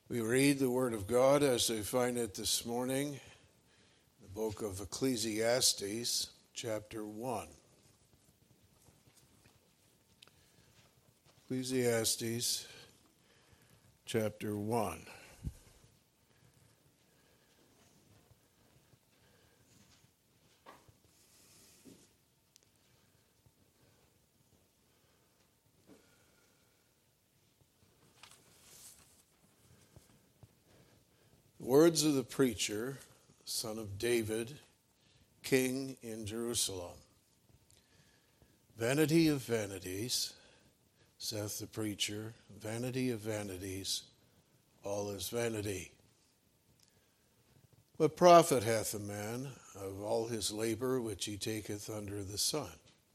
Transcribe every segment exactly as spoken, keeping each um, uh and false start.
We read the Word of God as I find it this morning, the book of Ecclesiastes, chapter one. Ecclesiastes, chapter one. Words of the preacher, son of David, king in Jerusalem. Vanity of vanities, saith the preacher, vanity of vanities, all is vanity. What profit hath a man of all his labor which he taketh under the sun?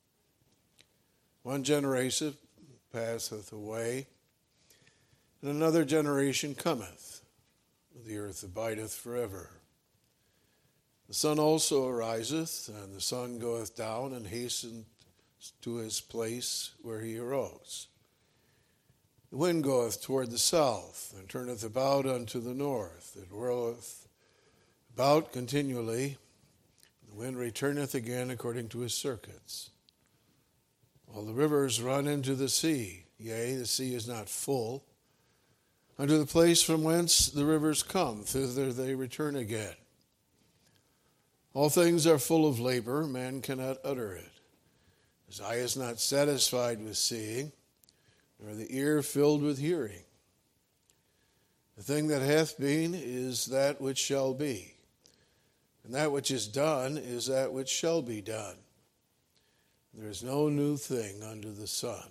One generation passeth away, and another generation cometh. The earth abideth forever. The sun also ariseth, and the sun goeth down, and hasteneth to his place where he arose. The wind goeth toward the south, and turneth about unto the north. It whirleth about continually. The wind returneth again according to his circuits. All the rivers run into the sea. Yea, the sea is not full. Unto the place from whence the rivers come, thither they return again. All things are full of labor, man cannot utter it. His eye is not satisfied with seeing, nor the ear filled with hearing. The thing that hath been is that which shall be, and that which is done is that which shall be done. There is no new thing under the sun.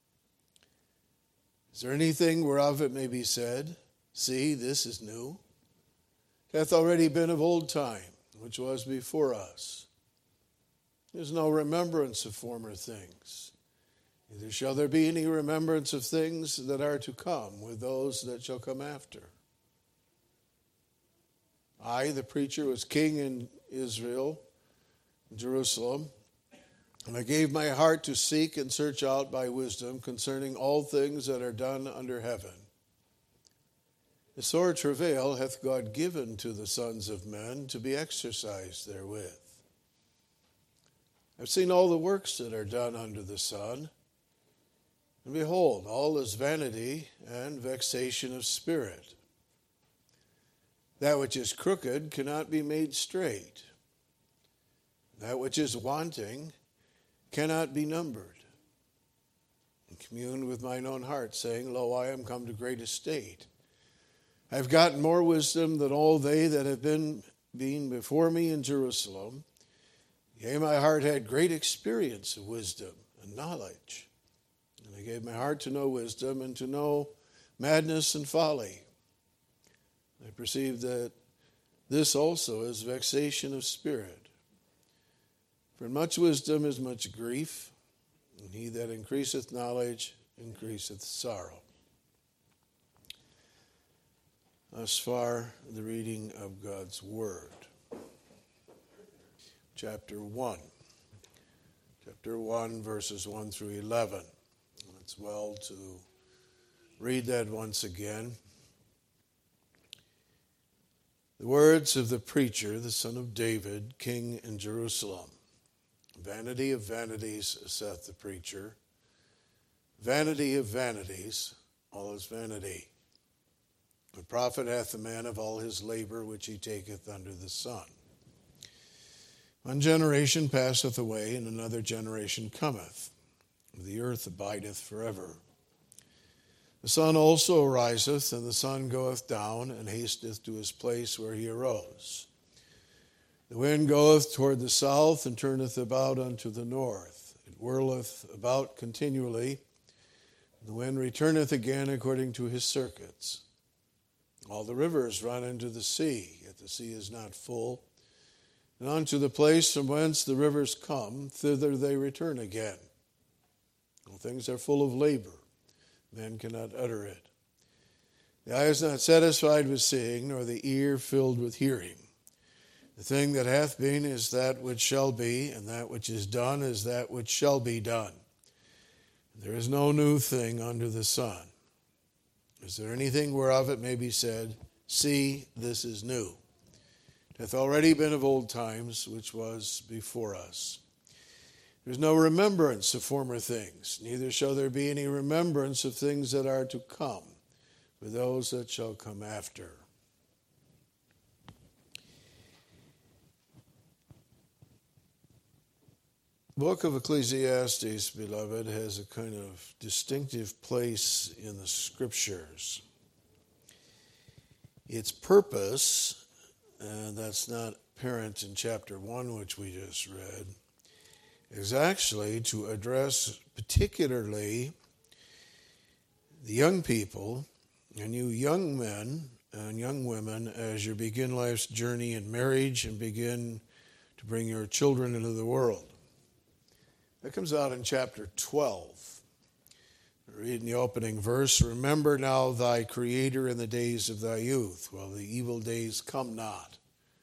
Is there anything whereof it may be said, see, this is new? It hath already been of old time, which was before us. There is no remembrance of former things. Neither shall there be any remembrance of things that are to come with those that shall come after. I, the preacher, was king in Israel, in Jerusalem, and I gave my heart to seek and search out by wisdom concerning all things that are done under heaven. A sore travail hath God given to the sons of men to be exercised therewith. I've seen all the works that are done under the sun, and behold, all is vanity and vexation of spirit. That which is crooked cannot be made straight. That which is wanting cannot be numbered. And communed with mine own heart, saying, Lo, I am come to great estate. I have gotten more wisdom than all they that have been, been before me in Jerusalem. Yea, my heart had great experience of wisdom and knowledge. And I gave my heart to know wisdom and to know madness and folly. I perceived that this also is vexation of spirit. For in much wisdom is much grief, and he that increaseth knowledge increaseth sorrow. Thus far, the reading of God's Word. Chapter one. Chapter one, verses one through eleven. It's well to read that once again. The words of the preacher, the son of David, king in Jerusalem. Vanity of vanities, saith the preacher. Vanity of vanities, all is vanity. What profit hath a man of all his labor which he taketh under the sun? One generation passeth away, and another generation cometh. The earth abideth forever. The sun also ariseth, and the sun goeth down, and hasteth to his place where he arose. The wind goeth toward the south, and turneth about unto the north. It whirleth about continually. The wind returneth again according to his circuits. All the rivers run into the sea, yet the sea is not full. And unto the place from whence the rivers come, thither they return again. All things are full of labor. Man cannot utter it. The eye is not satisfied with seeing, nor the ear filled with hearing. The thing that hath been is that which shall be, and that which is done is that which shall be done. There is no new thing under the sun. Is there anything whereof it may be said, see, this is new? It hath already been of old times, which was before us. There is no remembrance of former things, neither shall there be any remembrance of things that are to come, for those that shall come after. The book of Ecclesiastes, beloved, has a kind of distinctive place in the Scriptures. Its purpose, and that's not apparent in chapter one, which we just read, is actually to address particularly the young people and you young men and young women as you begin life's journey in marriage and begin to bring your children into the world. That comes out in chapter twelve. Read in the opening verse, remember now thy Creator in the days of thy youth, while the evil days come not.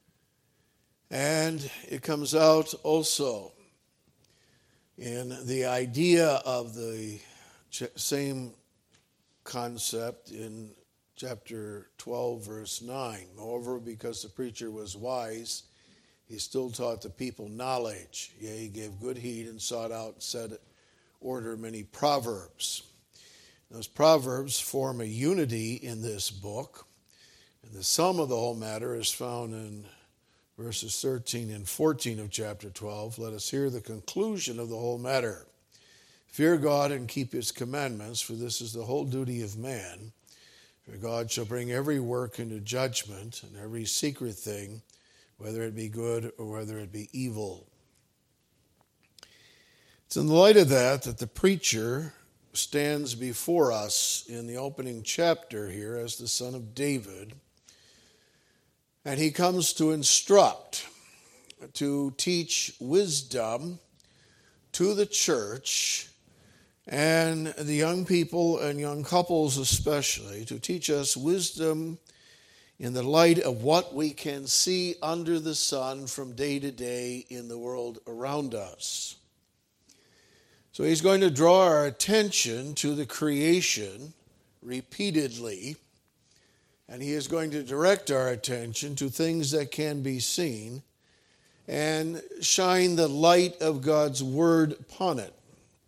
And it comes out also in the idea of the same concept in chapter twelve, verse nine. Moreover, because the preacher was wise, he still taught the people knowledge. Yea, he gave good heed and sought out and set order many proverbs. Those proverbs form a unity in this book. And the sum of the whole matter is found in verses thirteen and fourteen of chapter twelve. Let us hear the conclusion of the whole matter. Fear God and keep his commandments, for this is the whole duty of man. For God shall bring every work into judgment, and every secret thing, whether it be good or whether it be evil. It's in the light of that that the preacher stands before us in the opening chapter here as the son of David, and he comes to instruct, to teach wisdom to the church and the young people and young couples especially, to teach us wisdom in the light of what we can see under the sun from day to day in the world around us. So he's going to draw our attention to the creation repeatedly, and he is going to direct our attention to things that can be seen and shine the light of God's word upon it.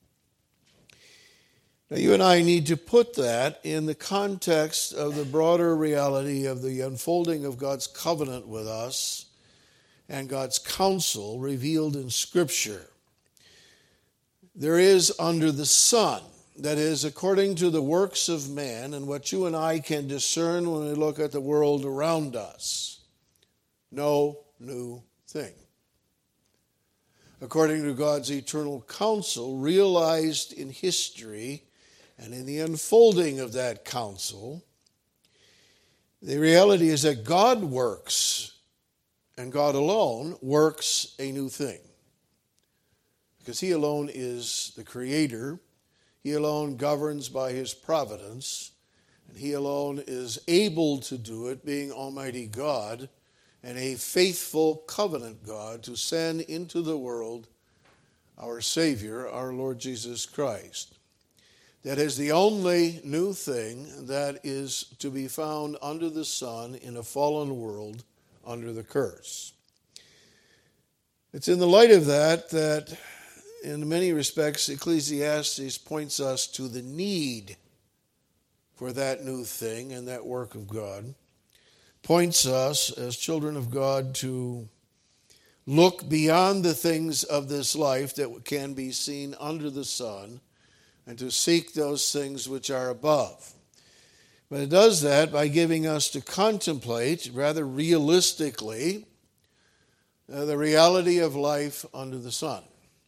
Now, you and I need to put that in the context of the broader reality of the unfolding of God's covenant with us and God's counsel revealed in Scripture. There is under the sun, that is, according to the works of man and what you and I can discern when we look at the world around us, no new thing. According to God's eternal counsel, realized in history and in the unfolding of that counsel, the reality is that God works, and God alone works a new thing. Because he alone is the creator, he alone governs by his providence, and he alone is able to do it, being Almighty God and a faithful covenant God, to send into the world our Savior, our Lord Jesus Christ. That is the only new thing that is to be found under the sun in a fallen world under the curse. It's in the light of that that, in many respects, Ecclesiastes points us to the need for that new thing and that work of God. Points us, as children of God, to look beyond the things of this life that can be seen under the sun and to seek those things which are above. But it does that by giving us to contemplate, rather realistically, uh, the reality of life under the sun.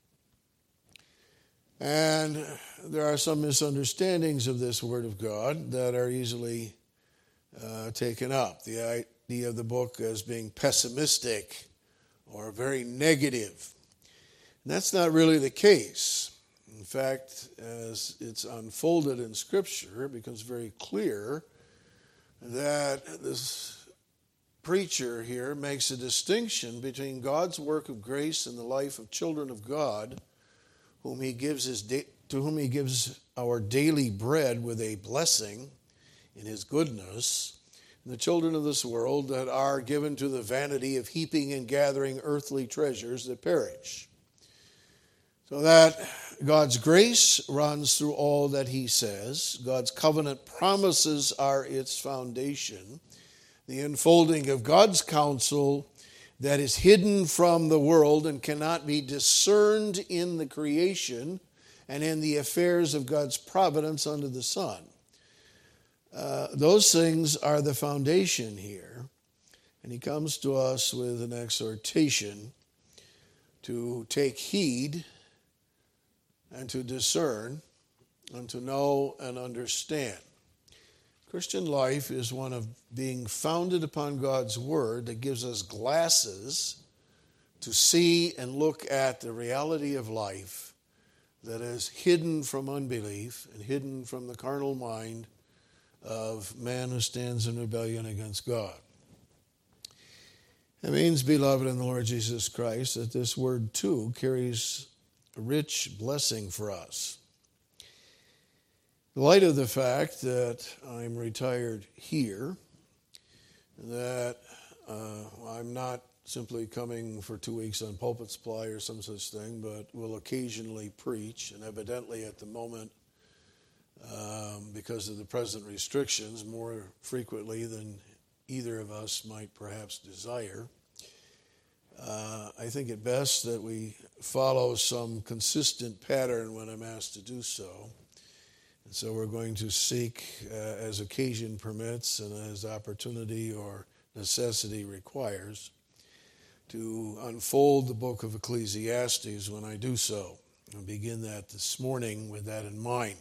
And there are some misunderstandings of this Word of God that are easily uh, taken up. The idea of the book as being pessimistic or very negative. And that's not really the case. In fact, as it's unfolded in Scripture, it becomes very clear that this preacher here makes a distinction between God's work of grace in the life of children of God, whom he gives his da- to whom he gives our daily bread with a blessing in his goodness, and the children of this world that are given to the vanity of heaping and gathering earthly treasures that perish. So that God's grace runs through all that he says. God's covenant promises are its foundation. The unfolding of God's counsel that is hidden from the world and cannot be discerned in the creation and in the affairs of God's providence under the sun. Uh, those things are the foundation here. And he comes to us with an exhortation to take heed and to discern and to know and understand. Christian life is one of being founded upon God's word that gives us glasses to see and look at the reality of life that is hidden from unbelief and hidden from the carnal mind of man who stands in rebellion against God. It means, beloved in the Lord Jesus Christ, that this word too carries a rich blessing for us. In light of the fact that I'm retired here, that uh, I'm not simply coming for two weeks on pulpit supply or some such thing, but will occasionally preach, and evidently at the moment, um, because of the present restrictions, more frequently than either of us might perhaps desire. Uh, I think it best that we follow some consistent pattern when I'm asked to do so. And so we're going to seek, uh, as occasion permits and as opportunity or necessity requires, to unfold the book of Ecclesiastes when I do so. I'll begin that this morning with that in mind.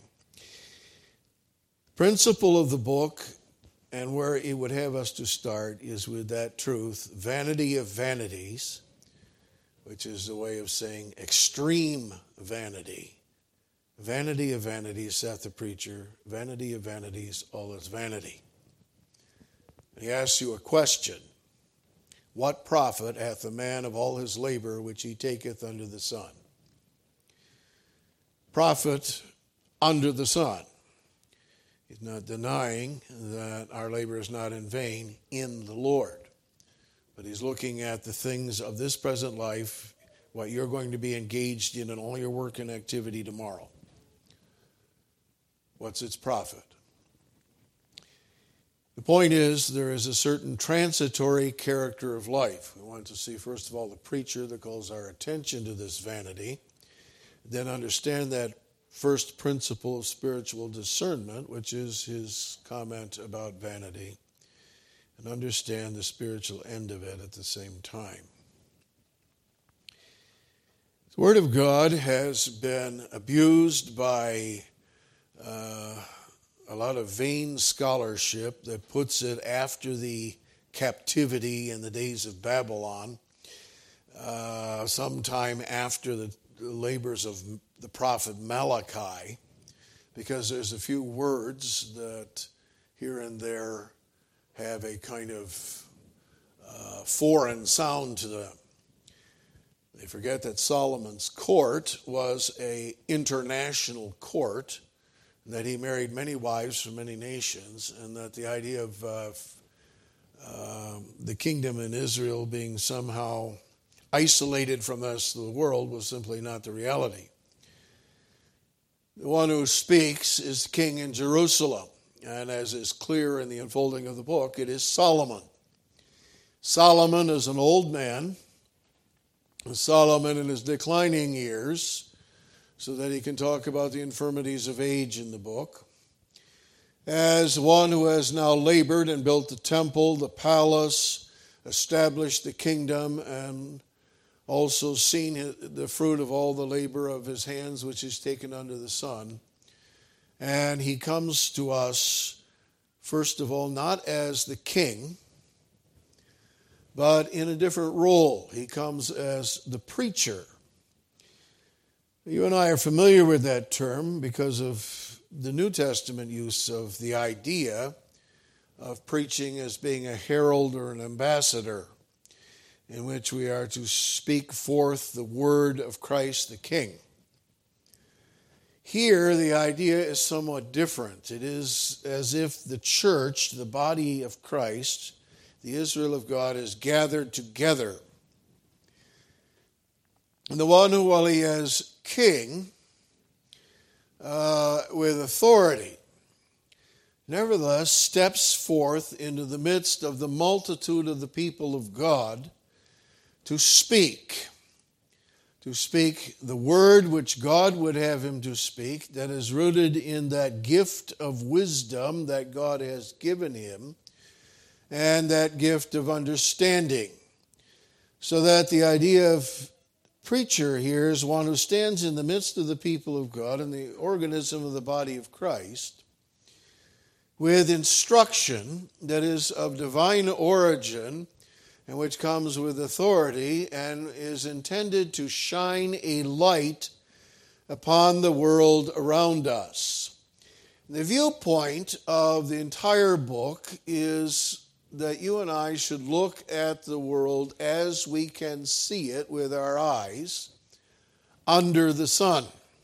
Principle of the book, and where it would have us to start, is with that truth, vanity of vanities, which is the way of saying extreme vanity. Vanity of vanities, saith the preacher, vanity of vanities, all is vanity. And he asks you a question. What profit hath a man of all his labor which he taketh under the sun? Profit under the sun. He's not denying that our labor is not in vain in the Lord. But he's looking at the things of this present life, what you're going to be engaged in in all your work and activity tomorrow. What's its profit? The point is, there is a certain transitory character of life. We want to see, first of all, the preacher that calls our attention to this vanity, then understand that first principle of spiritual discernment, which is his comment about vanity, and understand the spiritual end of it at the same time. The Word of God has been abused by uh, a lot of vain scholarship that puts it after the captivity in the days of Babylon, uh, sometime after the labors of the prophet Malachi, because there's a few words that here and there have a kind of uh, foreign sound to them. They forget that Solomon's court was an international court, and that he married many wives from many nations, and that the idea of uh, uh, the kingdom in Israel being somehow isolated from the rest of the world was simply not the reality. The one who speaks is king in Jerusalem, and as is clear in the unfolding of the book, it is Solomon. Solomon is an old man, Solomon in his declining years, so that he can talk about the infirmities of age in the book, as one who has now labored and built the temple, the palace, established the kingdom, and also seen the fruit of all the labor of his hands, which is taken under the sun. And he comes to us, first of all, not as the king, but in a different role. He comes as the preacher. You and I are familiar with that term because of the New Testament use of the idea of preaching as being a herald or an ambassador, in which we are to speak forth the word of Christ the King. Here, the idea is somewhat different. It is as if the church, the body of Christ, the Israel of God, is gathered together. And the one who, while he is king, uh, with authority, nevertheless steps forth into the midst of the multitude of the people of God to speak. To speak the word which God would have him to speak, that is rooted in that gift of wisdom that God has given him, and that gift of understanding. So that the idea of preacher here is one who stands in the midst of the people of God and the organism of the body of Christ with instruction that is of divine origin and which comes with authority and is intended to shine a light upon the world around us. The viewpoint of the entire book is that you and I should look at the world as we can see it with our eyes under the sun.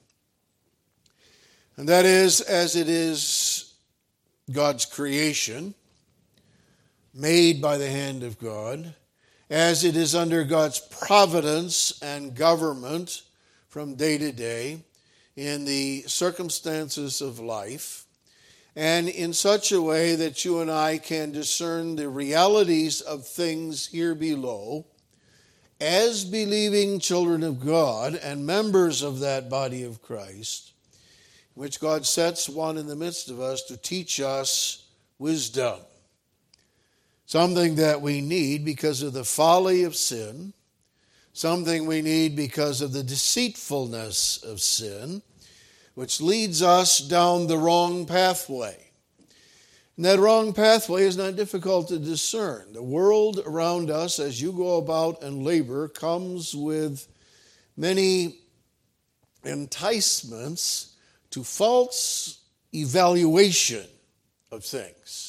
And that is as it is God's creation, made by the hand of God, as it is under God's providence and government from day to day in the circumstances of life, and in such a way that you and I can discern the realities of things here below as believing children of God and members of that body of Christ, which God sets one in the midst of us to teach us wisdom. Something that we need because of the folly of sin, something we need because of the deceitfulness of sin, which leads us down the wrong pathway. And that wrong pathway is not difficult to discern. The world around us, as you go about and labor, comes with many enticements to false evaluation of things.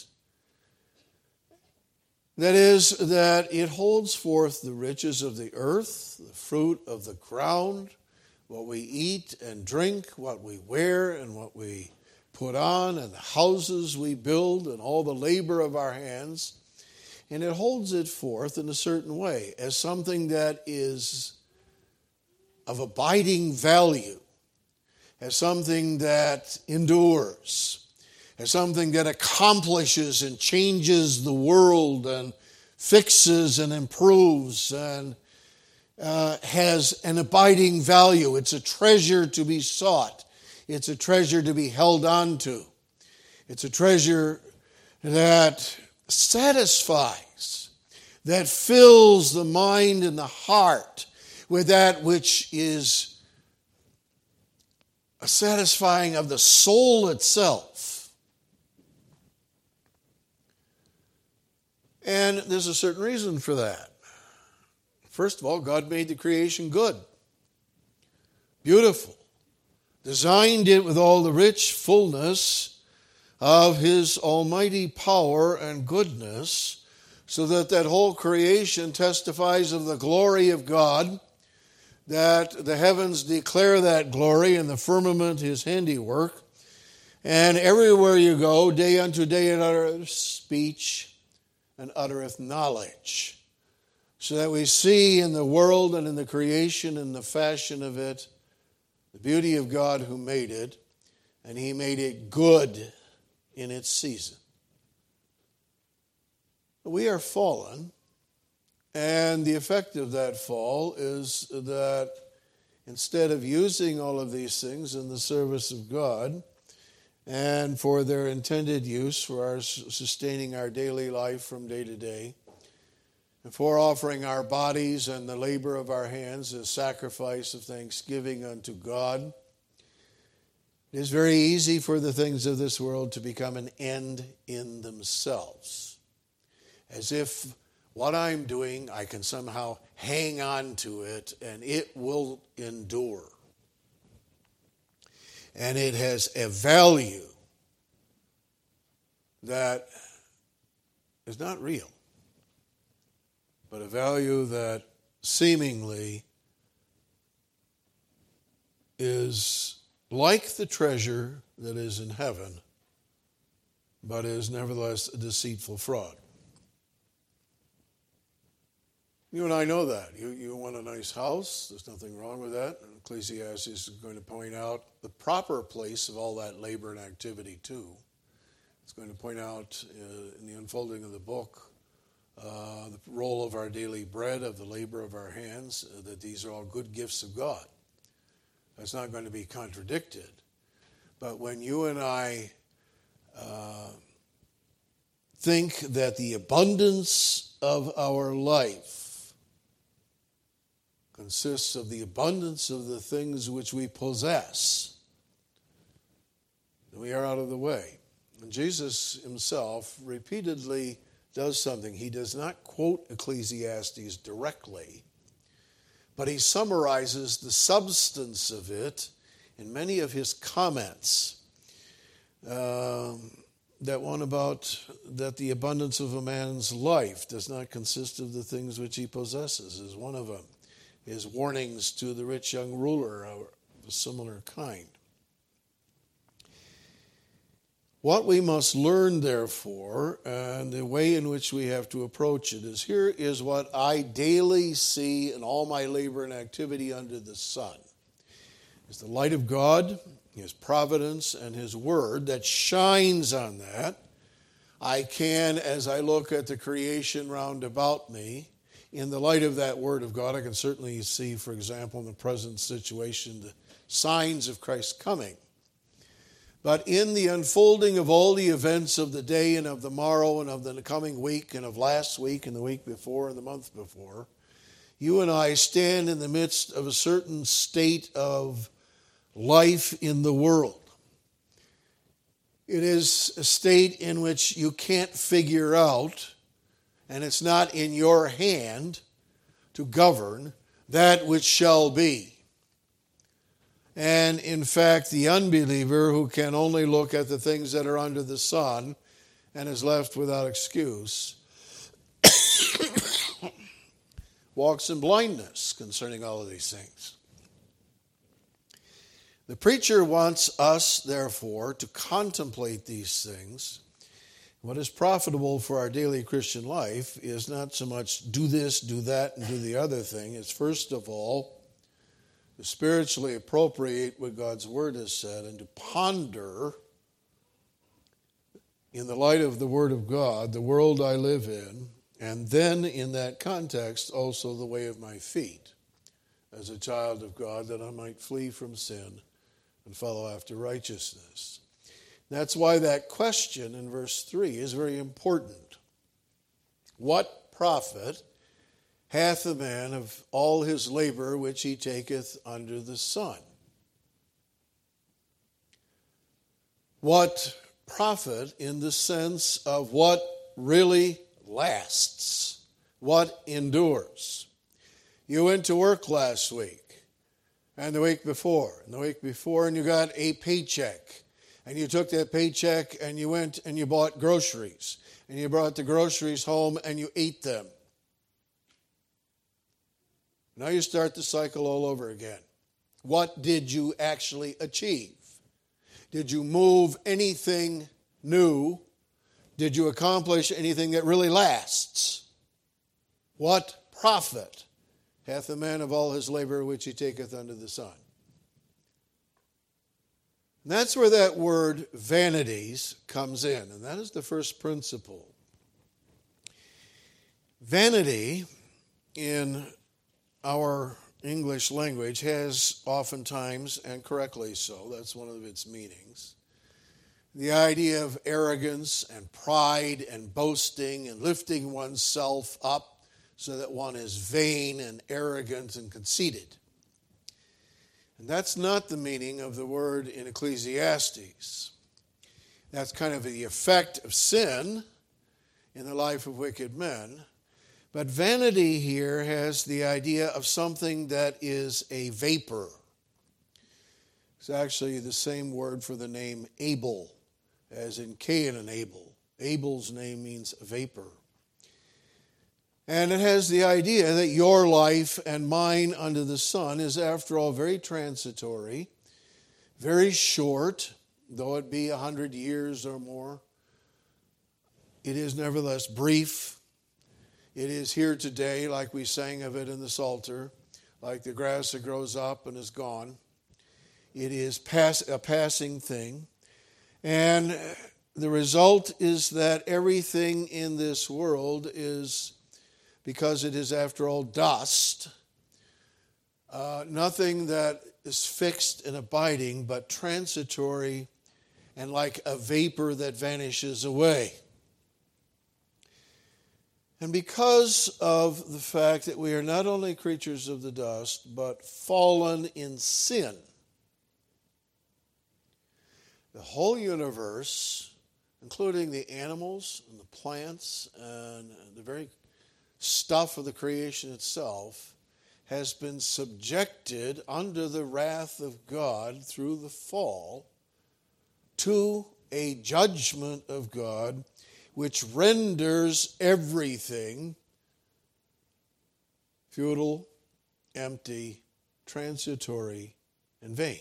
That is, that it holds forth the riches of the earth, the fruit of the ground, what we eat and drink, what we wear and what we put on, and the houses we build and all the labor of our hands. And it holds it forth in a certain way as something that is of abiding value, as something that endures, as something that accomplishes and changes the world and fixes and improves and uh, has an abiding value. It's a treasure to be sought. It's a treasure to be held on to. It's a treasure that satisfies, that fills the mind and the heart with that which is a satisfying of the soul itself. And there's a certain reason for that. First of all, God made the creation good, beautiful, designed it with all the rich fullness of His almighty power and goodness, so that that whole creation testifies of the glory of God, that the heavens declare that glory and the firmament His handiwork, and everywhere you go, day unto day it uttereth speech and uttereth knowledge, so that we see in the world and in the creation and the fashion of it the beauty of God who made it, and He made it good in its season. We are fallen, and the effect of that fall is that instead of using all of these things in the service of God and for their intended use for our sustaining our daily life from day to day, and for offering our bodies and the labor of our hands as sacrifice of thanksgiving unto God, it is very easy for the things of this world to become an end in themselves. As if what I'm doing, I can somehow hang on to it and it will endure. And it has a value that is not real, but a value that seemingly is like the treasure that is in heaven, but is nevertheless a deceitful fraud. You and I know that. You, you want a nice house. There's nothing wrong with that. And Ecclesiastes is going to point out the proper place of all that labor and activity too. It's going to point out uh, in the unfolding of the book uh, the role of our daily bread, of the labor of our hands, uh, that these are all good gifts of God. That's not going to be contradicted. But when you and I uh, think that the abundance of our life consists of the abundance of the things which we possess, we are out of the way. And Jesus himself repeatedly does something. He does not quote Ecclesiastes directly, but he summarizes the substance of it in many of his comments. Um, that one about that the abundance of a man's life does not consist of the things which he possesses is one of them. His warnings to the rich young ruler are of a similar kind. What we must learn, therefore, and the way in which we have to approach it is, here is what I daily see in all my labor and activity under the sun. It's the light of God, his providence, and his word that shines on that. I can, as I look at the creation round about me, in the light of that word of God, I can certainly see, for example, in the present situation, the signs of Christ's coming. But in the unfolding of all the events of the day and of the morrow and of the coming week and of last week and the week before and the month before, you and I stand in the midst of a certain state of life in the world. It is a state in which you can't figure out, and it's not in your hand to govern that which shall be. And in fact, the unbeliever who can only look at the things that are under the sun and is left without excuse walks in blindness concerning all of these things. The preacher wants us, therefore, to contemplate these things. What is profitable for our daily Christian life is not so much do this, do that, and do the other thing. It's first of all to spiritually appropriate what God's word has said and to ponder in the light of the word of God the world I live in, and then in that context also the way of my feet as a child of God, that I might flee from sin and follow after righteousness. That's why that question in verse three is very important. What profit hath a man of all his labor which he taketh under the sun? What profit in the sense of what really lasts, what endures? You went to work last week, and the week before, and the week before, and you got a paycheck. And you took that paycheck and you went and you bought groceries. And you brought the groceries home and you ate them. Now you start the cycle all over again. What did you actually achieve? Did you move anything new? Did you accomplish anything that really lasts? What profit hath a man of all his labor which he taketh under the sun? And that's where that word vanities comes in, and that is the first principle. Vanity in our English language has oftentimes, and correctly so, that's one of its meanings, the idea of arrogance and pride and boasting and lifting oneself up so that one is vain and arrogant and conceited. And that's not the meaning of the word in Ecclesiastes. That's kind of the effect of sin in the life of wicked men. But vanity here has the idea of something that is a vapor. It's actually the same word for the name Abel, as in Cain and Abel. Abel's name means vapor. And it has the idea that your life and mine under the sun is, after all, very transitory, very short, though it be a hundred years or more. It is nevertheless brief. It is here today, like we sang of it in the Psalter, like the grass that grows up and is gone. It is pass, a passing thing. And the result is that everything in this world is, because it is after all dust, uh, nothing that is fixed and abiding, but transitory and like a vapor that vanishes away. And because of the fact that we are not only creatures of the dust, but fallen in sin, the whole universe, including the animals and the plants and the very stuff of the creation itself, has been subjected under the wrath of God through the fall to a judgment of God which renders everything futile, empty, transitory, and vain.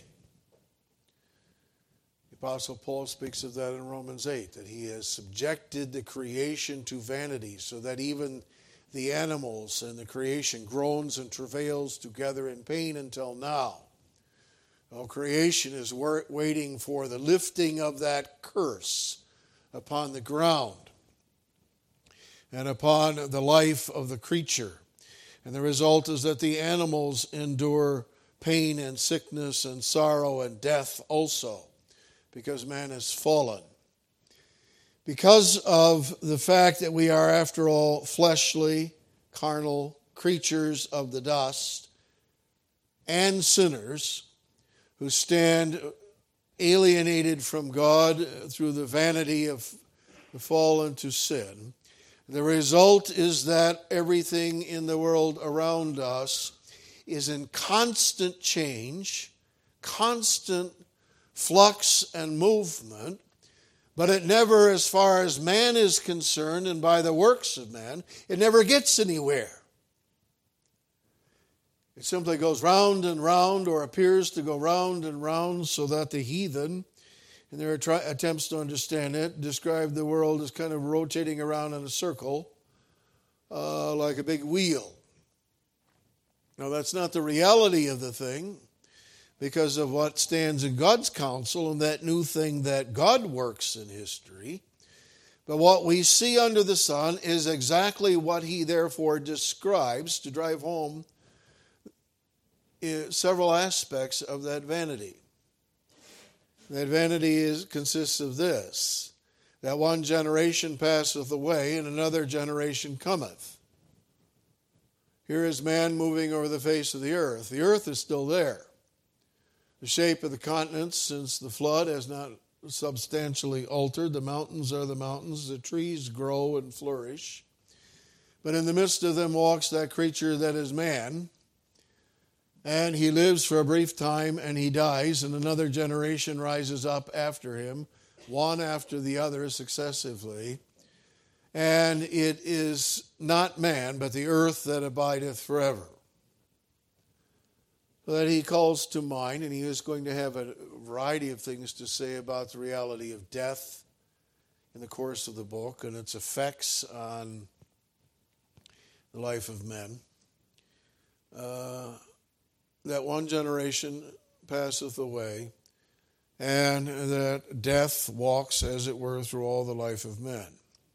The Apostle Paul speaks of that in Romans eight, that he has subjected the creation to vanity, so that even the animals and the creation groans and travails together in pain until now. Well, creation is waiting for the lifting of that curse upon the ground and upon the life of the creature. And the result is that the animals endure pain and sickness and sorrow and death also, because man has fallen. Because of the fact that we are, after all, fleshly, carnal creatures of the dust and sinners who stand alienated from God through the vanity of the fall into sin, the result is that everything in the world around us is in constant change, constant flux and movement, but it never, as far as man is concerned and by the works of man, it never gets anywhere. It simply goes round and round, or appears to go round and round, so that the heathen, in their attempts to understand it, describe the world as kind of rotating around in a circle, uh, like a big wheel. Now, that's not the reality of the thing, because of what stands in God's counsel and that new thing that God works in history. But what we see under the sun is exactly what he therefore describes to drive home several aspects of that vanity. That vanity is, consists of this, that one generation passeth away and another generation cometh. Here is man moving over the face of the earth. The earth is still there. The shape of the continents since the flood has not substantially altered. The mountains are the mountains. The trees grow and flourish. But in the midst of them walks that creature that is man. And he lives for a brief time and he dies, and another generation rises up after him, one after the other successively. And it is not man, but the earth that abideth forever. That he calls to mind, and he is going to have a variety of things to say about the reality of death in the course of the book and its effects on the life of men. Uh, that one generation passeth away, and that death walks, as it were, through all the life of men.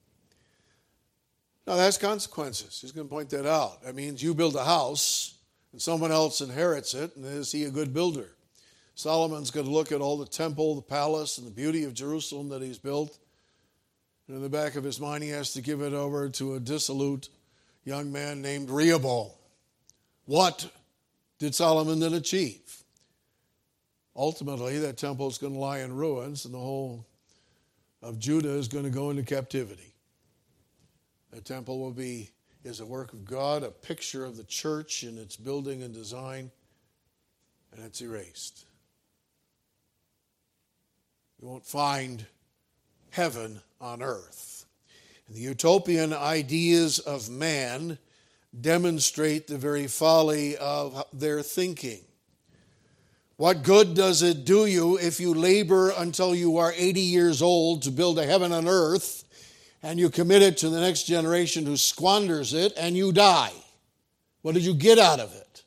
Now, that's consequences. He's going to point that out. That means you build a house, and someone else inherits it, and is he a good builder? Solomon's going to look at all the temple, the palace, and the beauty of Jerusalem that he's built. And in the back of his mind, he has to give it over to a dissolute young man named Rehoboam. What did Solomon then achieve? Ultimately, that temple is going to lie in ruins, and the whole of Judah is going to go into captivity. The temple will be is a work of God, a picture of the church in its building and design, and it's erased. You won't find heaven on earth. And the utopian ideas of man demonstrate the very folly of their thinking. What good does it do you if you labor until you are eighty years old to build a heaven on earth, and you commit it to the next generation who squanders it, and you die? What did you get out of it?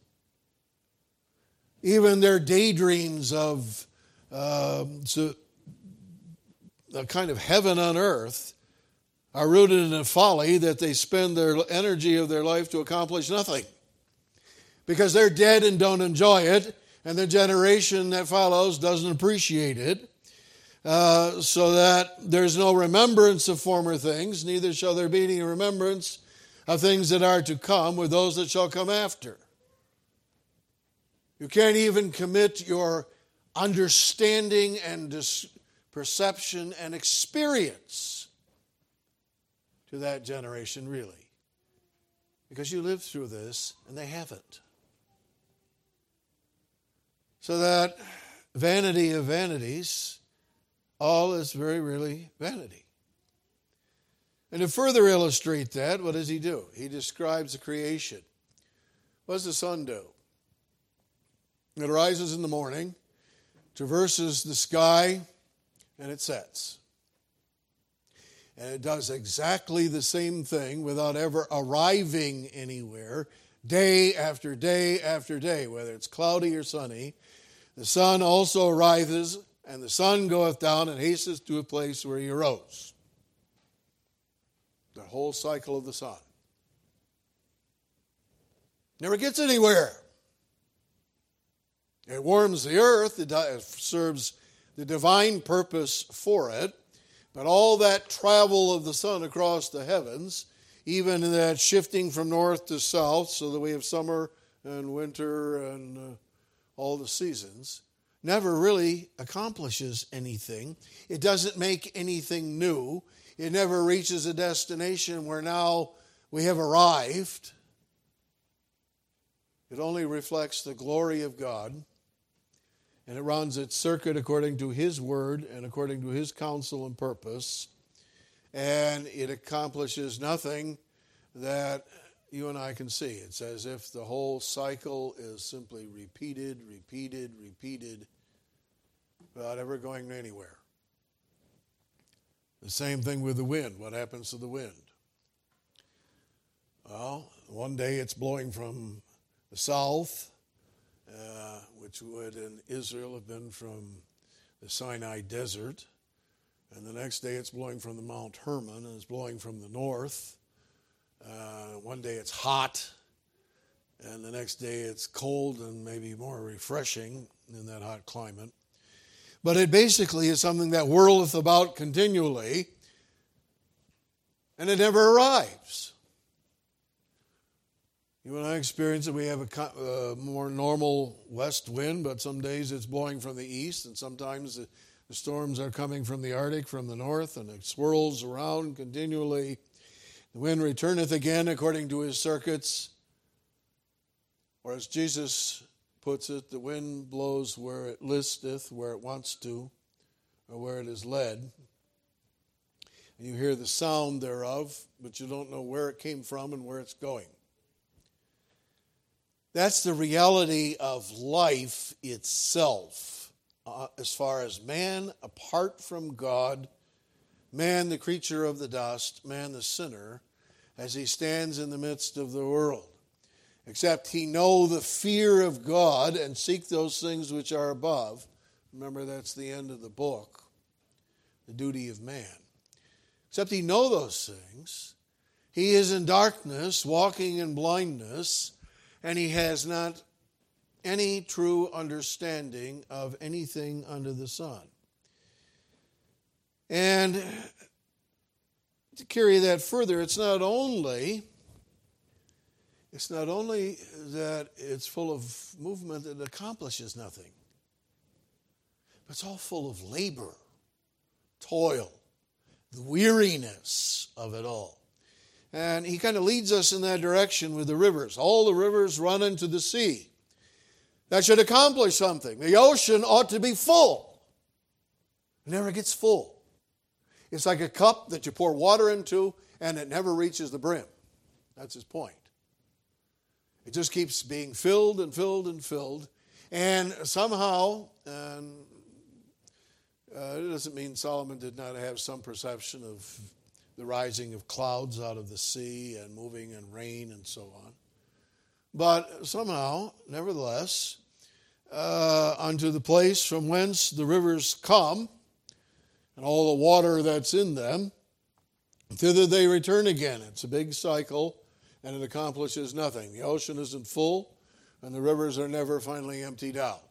Even their daydreams of uh, so a kind of heaven on earth are rooted in a folly that they spend their energy of their life to accomplish nothing. Because they're dead and don't enjoy it, and the generation that follows doesn't appreciate it, uh, so that there's no remembrance of former things, neither shall there be any remembrance of things that are to come with those that shall come after. You can't even commit your understanding and dis- perception and experience to that generation, really. Because you lived through this, and they haven't. So that vanity of vanities, all is very, really vanity. And to further illustrate that, what does he do? He describes the creation. What does the sun do? It rises in the morning, traverses the sky, and it sets. And it does exactly the same thing without ever arriving anywhere, day after day after day, whether it's cloudy or sunny. The sun also arises, and the sun goeth down and hastens to a place where he arose. The whole cycle of the sun. Never gets anywhere. It warms the earth. It serves the divine purpose for it. But all that travel of the sun across the heavens, even that shifting from north to south, so that we have summer and winter and uh, all the seasons, never really accomplishes anything. It doesn't make anything new. It never reaches a destination where now we have arrived. It only reflects the glory of God, and it runs its circuit according to His word and according to His counsel and purpose, and it accomplishes nothing that you and I can see. It's as if the whole cycle is simply repeated, repeated, repeated, without ever going anywhere. The same thing with the wind. What happens to the wind? Well, one day it's blowing from the south, uh, which would in Israel have been from the Sinai desert. And the next day it's blowing from the Mount Hermon, and it's blowing from the north. Uh, one day it's hot, and the next day it's cold and maybe more refreshing in that hot climate. But it basically is something that whirleth about continually, and it never arrives. You and I experience that we have a uh, more normal west wind, but some days it's blowing from the east, and sometimes the, the storms are coming from the Arctic, from the north, and it swirls around continually. The wind returneth again according to his circuits. Or as Jesus puts it, the wind blows where it listeth, where it wants to, or where it is led. And you hear the sound thereof, but you don't know where it came from and where it's going. That's the reality of life itself, uh, as far as man apart from God, man the creature of the dust, man the sinner, as he stands in the midst of the world. Except he know the fear of God and seek those things which are above. Remember, that's the end of the book, the duty of man. Except he know those things. He is in darkness, walking in blindness, and he has not any true understanding of anything under the sun. And to carry that further, it's not only it's not only that it's full of movement that accomplishes nothing, but it's all full of labor, toil, the weariness of it all. And he kind of leads us in that direction with the rivers. All the rivers run into the sea. That should accomplish something. The ocean ought to be full. It never gets full. It's like a cup that you pour water into and it never reaches the brim. That's his point. It just keeps being filled and filled and filled. And somehow, and uh, it doesn't mean Solomon did not have some perception of the rising of clouds out of the sea and moving and rain and so on. But somehow, nevertheless, uh, unto the place from whence the rivers come, and all the water that's in them, thither they return again. It's a big cycle, and it accomplishes nothing. The ocean isn't full, and the rivers are never finally emptied out.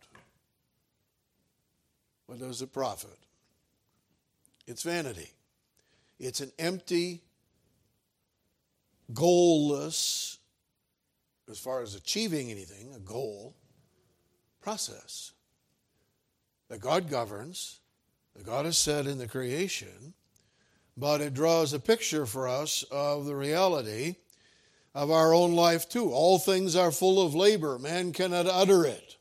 What does it profit? It's vanity. It's an empty, goalless, as far as achieving anything, a goal, process that God governs, that God has said in the creation, but it draws a picture for us of the reality of our own life too. All things are full of labor. Man cannot utter it.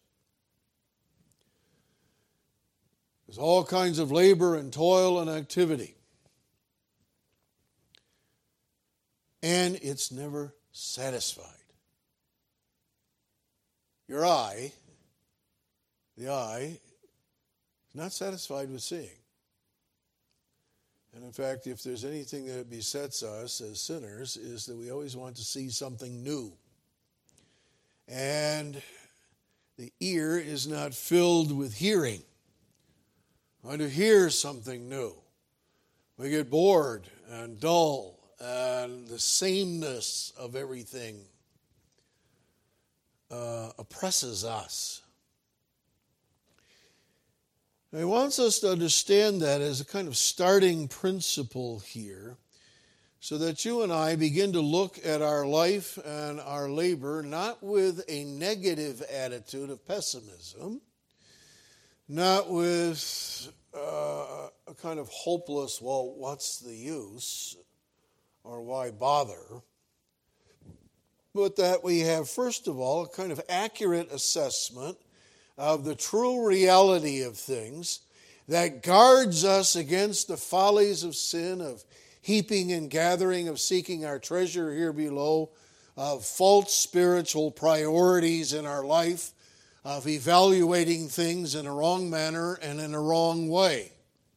There's all kinds of labor and toil and activity. And it's never satisfied. Your eye, the eye, is not satisfied with seeing. And in fact, if there's anything that besets us as sinners, is that we always want to see something new. And the ear is not filled with hearing. We want to hear something new. We get bored and dull, and the sameness of everything uh, oppresses us. He wants us to understand that as a kind of starting principle here, so that you and I begin to look at our life and our labor not with a negative attitude of pessimism, not with uh, a kind of hopeless, well, what's the use, or why bother, but that we have, first of all, a kind of accurate assessment of the true reality of things that guards us against the follies of sin, of heaping and gathering, of seeking our treasure here below, of false spiritual priorities in our life, of evaluating things in a wrong manner and in a wrong way.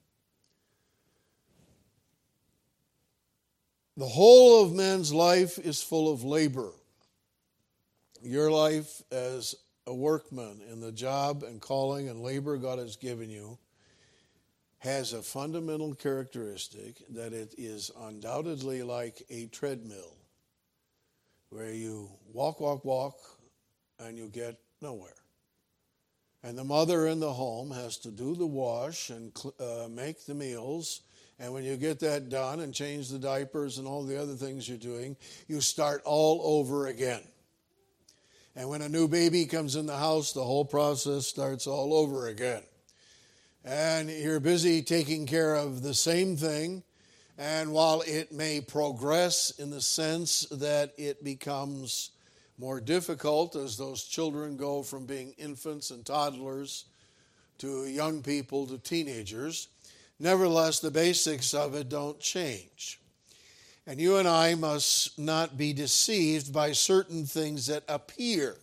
The whole of man's life is full of labor. Your life as a workman in the job and calling and labor God has given you has a fundamental characteristic that it is undoubtedly like a treadmill where you walk, walk, walk, and you get nowhere. And the mother in the home has to do the wash and uh, make the meals. And when you get that done and change the diapers and all the other things you're doing, you start all over again. And when a new baby comes in the house, the whole process starts all over again. And you're busy taking care of the same thing. And while it may progress in the sense that it becomes more difficult as those children go from being infants and toddlers to young people to teenagers, nevertheless, the basics of it don't change. And you and I must not be deceived by certain things that appear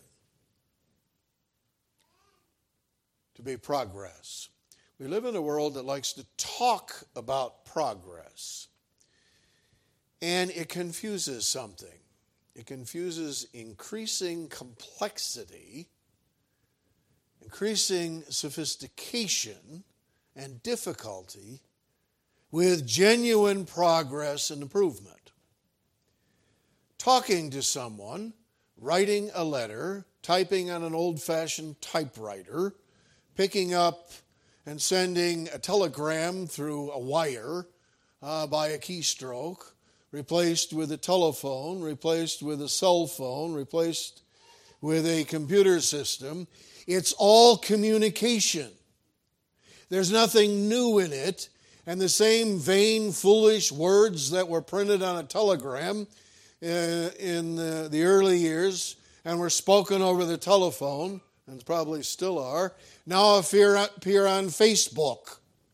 to be progress. We live in a world that likes to talk about progress, and it confuses something. It confuses increasing complexity, increasing sophistication, and difficulty with genuine progress and improvement. Talking to someone, writing a letter, typing on an old-fashioned typewriter, picking up and sending a telegram through a wire uh, by a keystroke, replaced with a telephone, replaced with a cell phone, replaced with a computer system. It's all communication. There's nothing new in it. And the same vain, foolish words that were printed on a telegram uh, in the, the early years and were spoken over the telephone, and probably still are, now appear, appear on Facebook.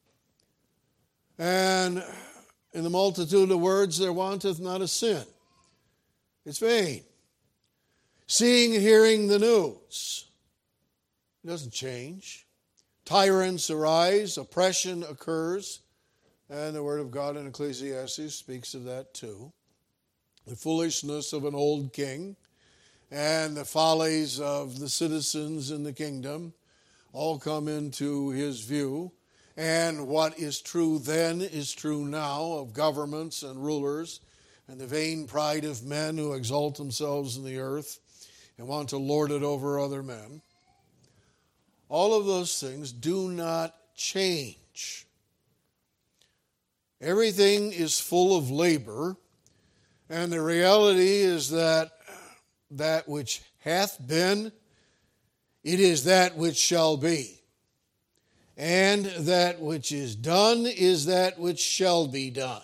And in the multitude of words there wanteth not a sin. It's vain. Seeing and hearing the news. It doesn't change. Tyrants arise, oppression occurs, and the Word of God in Ecclesiastes speaks of that too. The foolishness of an old king and the follies of the citizens in the kingdom all come into his view. And what is true then is true now of governments and rulers and the vain pride of men who exalt themselves in the earth and want to lord it over other men. All of those things do not change. Everything is full of labor, and the reality is that that which hath been, it is that which shall be. And that which is done is that which shall be done.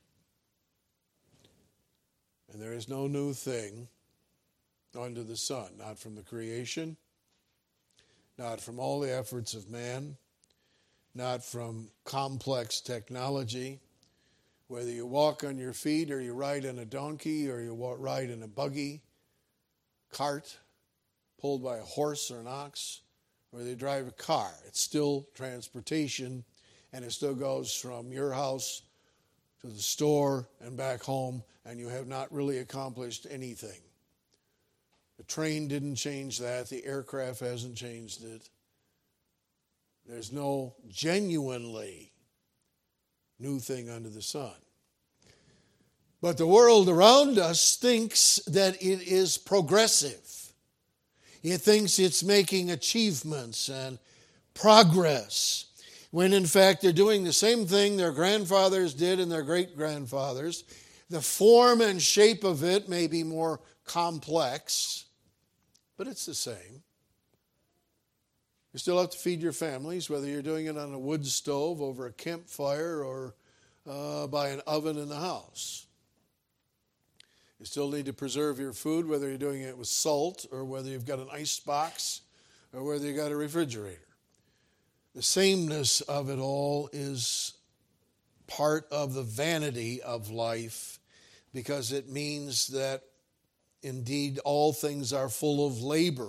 And there is no new thing under the sun, not from the creation, not from all the efforts of man, not from complex technology. Whether you walk on your feet or you ride in a donkey or you ride in a buggy, cart, pulled by a horse or an ox, or they drive a car, it's still transportation, and it still goes from your house to the store and back home, and you have not really accomplished anything. The train didn't change that. The aircraft hasn't changed it. There's no genuinely new thing under the sun. But the world around us thinks that it is progressive. It thinks it's making achievements and progress, when in fact they're doing the same thing their grandfathers did and their great-grandfathers. The form and shape of it may be more complex, but it's the same. You still have to feed your families, whether you're doing it on a wood stove, over a campfire, or uh, by an oven in the house. You still need to preserve your food, whether you're doing it with salt or whether you've got an ice box or whether you've got a refrigerator. The sameness of it all is part of the vanity of life, because it means that indeed all things are full of labor.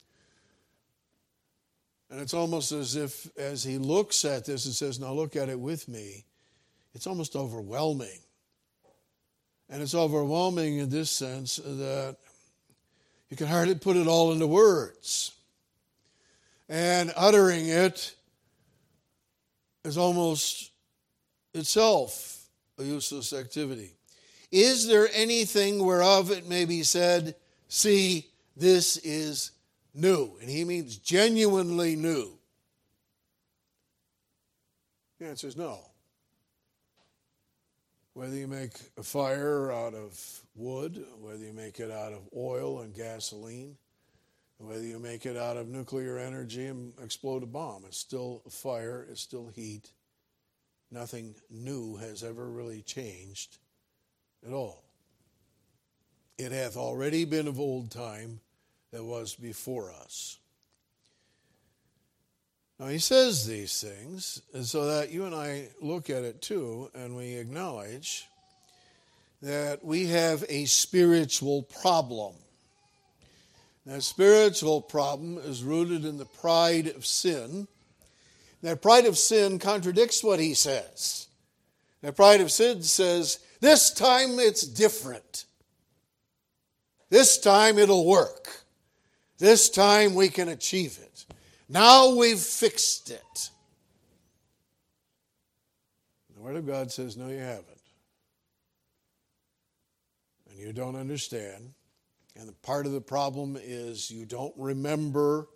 And it's almost as if, as he looks at this and says, now look at it with me, it's almost overwhelming. And it's overwhelming in this sense that you can hardly put it all into words. And uttering it is almost itself a useless activity. Is there anything whereof it may be said, see, this is new? And he means genuinely new. The answer is no. Whether you make a fire out of wood, whether you make it out of oil and gasoline, whether you make it out of nuclear energy and explode a bomb, it's still a fire, it's still heat. Nothing new has ever really changed at all. It hath already been of old time that was before us. Now he says these things so that you and I look at it too, and we acknowledge that we have a spiritual problem. That spiritual problem is rooted in the pride of sin. That pride of sin contradicts what he says. That pride of sin says, this time it's different. This time it'll work. This time we can achieve it. Now we've fixed it. The Word of God says, no, you haven't. And you don't understand. And the part of the problem is you don't remember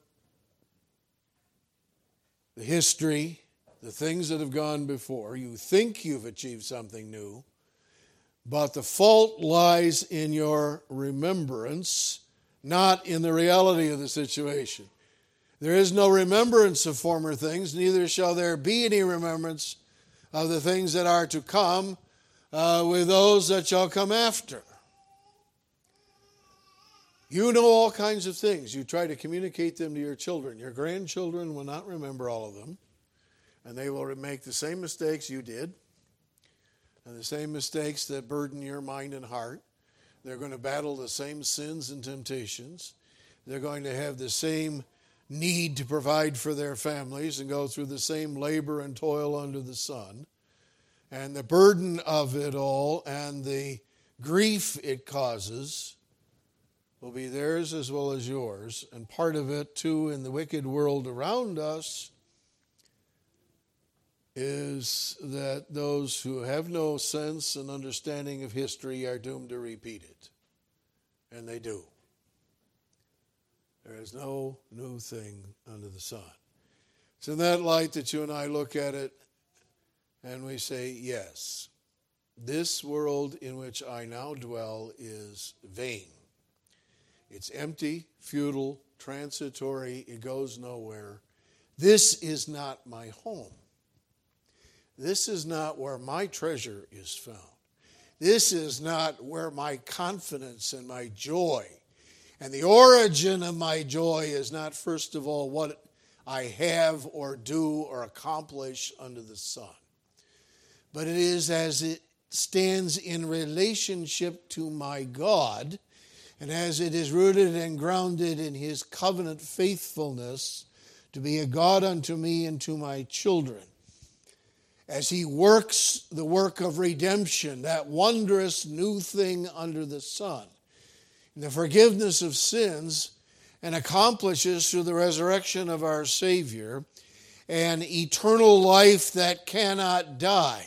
the history, the things that have gone before. You think you've achieved something new, but the fault lies in your remembrance, not in the reality of the situation. There is no remembrance of former things, neither shall there be any remembrance of the things that are to come uh, with those that shall come after. You know all kinds of things. You try to communicate them to your children. Your grandchildren will not remember all of them, and they will make the same mistakes you did, and the same mistakes that burden your mind and heart. They're going to battle the same sins and temptations. They're going to have the same need to provide for their families and go through the same labor and toil under the sun. And the burden of it all and the grief it causes will be theirs as well as yours. And part of it, too, in the wicked world around us is that those who have no sense and understanding of history are doomed to repeat it. And they do. There is no new thing under the sun. It's in that light that you and I look at it and we say, yes, this world in which I now dwell is vain. It's empty, futile, transitory. It goes nowhere. This is not my home. This is not where my treasure is found. This is not where my confidence and my joy and the origin of my joy is not, first of all, what I have or do or accomplish under the sun. But it is as it stands in relationship to my God, and as it is rooted and grounded in his covenant faithfulness to be a God unto me and to my children. As he works the work of redemption, that wondrous new thing under the sun, the forgiveness of sins, and accomplishes through the resurrection of our Savior an eternal life that cannot die.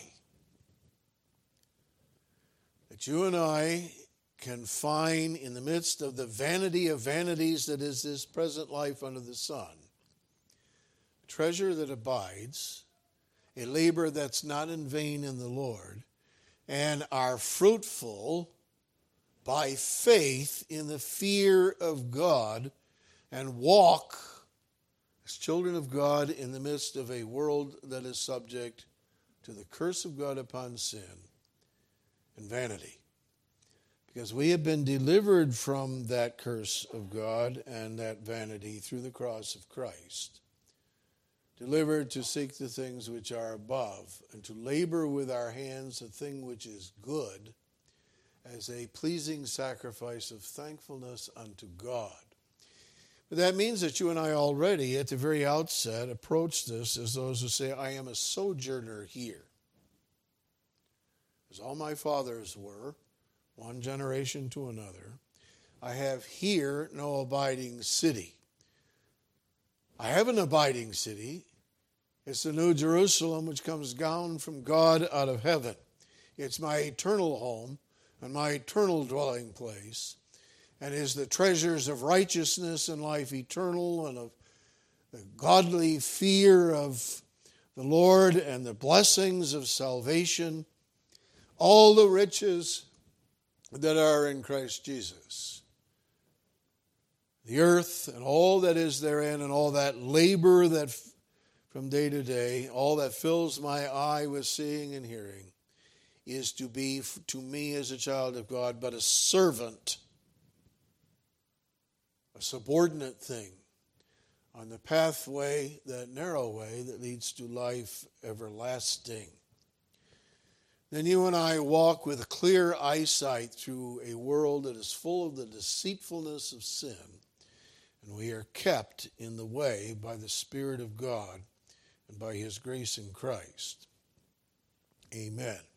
That you and I can find in the midst of the vanity of vanities that is this present life under the sun, a treasure that abides, a labor that's not in vain in the Lord, and are fruitful by faith in the fear of God, and walk as children of God in the midst of a world that is subject to the curse of God upon sin and vanity. Because we have been delivered from that curse of God and that vanity through the cross of Christ. Delivered to seek the things which are above, and to labor with our hands the thing which is good, as a pleasing sacrifice of thankfulness unto God. But that means that you and I already, at the very outset, approach this as those who say, I am a sojourner here. As all my fathers were, one generation to another, I have here no abiding city. I have an abiding city. It's the New Jerusalem which comes down from God out of heaven. It's my eternal home and my eternal dwelling place, and is the treasures of righteousness and life eternal, and of the godly fear of the Lord and the blessings of salvation, all the riches that are in Christ Jesus. The earth and all that is therein, and all that labor that from day to day, all that fills my eye with seeing and hearing, is to be to me as a child of God but a servant, a subordinate thing on the pathway, that narrow way that leads to life everlasting. Then you and I walk with clear eyesight through a world that is full of the deceitfulness of sin, and we are kept in the way by the Spirit of God and by his grace in Christ. Amen.